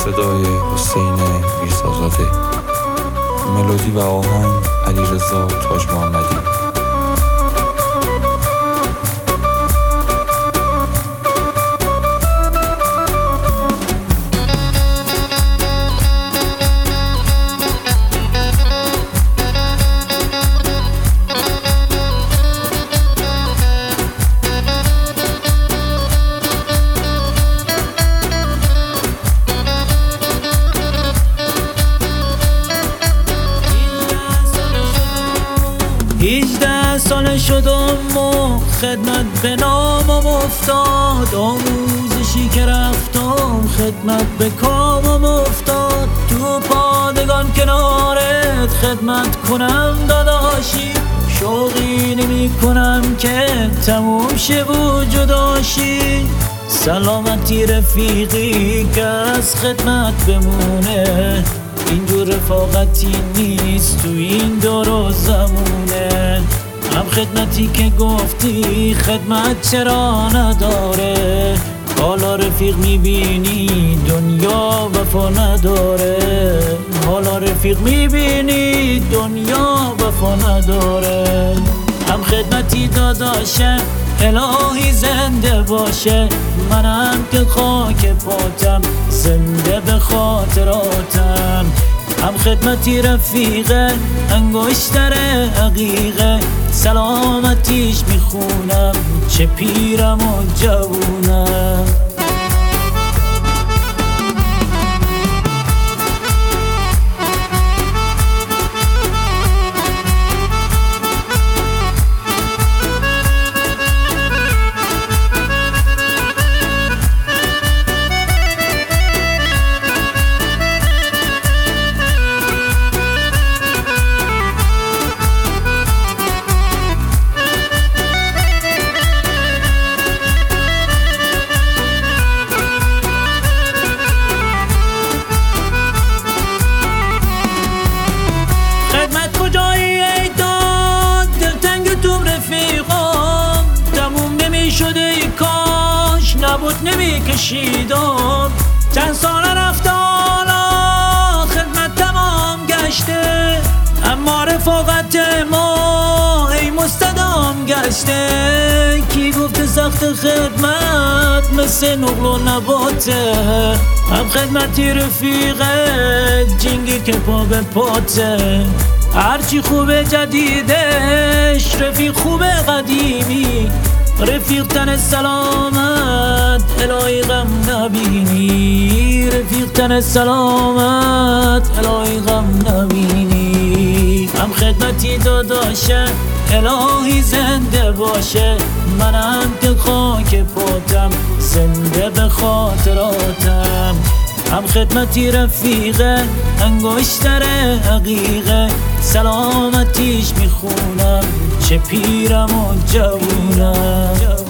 صدای حسین میرزازاده، ملودی و آهنگ علیرضا تاج محمدی. سال شدم و خدمت به نامم افتاد، آموزشی که رفتم خدمت به کامم افتاد. تو پادگان کنارت خدمت کنم داداشی، شوقی نمی کنم که تموم شه و جداشی. سلامتی رفیقی که از خدمت بمونه، اینجور رفاقتی نیست تو این دور و زمونه. هم خدمتی که گفتی خدمت چرا نداره، حالا رفیق میبینی دنیا وفا نداره. حالا رفیق میبینی دنیا وفا نداره. هم خدمتی داداشه الهی زنده باشه، منم که خاک پاتم زنده به خاطراتم. هم خدمتی رفیقه انگشتر عقیقه، سلامتیش میخونم چه پیرم و جوونم. شده کاش نبود نمی کشیدم، چند سال رفته حالا خدمت تمام گشته، اما رفاقت ما ای مستدام گشته. کی گفته سخت خدمت مثل نقل و نباته، هم خدمتی رفیقه جنگی که پا به پاته. هرچی خوبه جدیدش رفیق خوبه قدیمی، رفیق تن سلامت الهی غم نبینی. رفیق تن سلامت الهی غم نبینی. هم خدمتی داداشه الهی زنده باشه، منم که خاک پاتم زنده به خاطراتم. هم خدمتی رفیقه انگشتر عقیقه، سلامتیش میخونم چه پیرم و جوونم.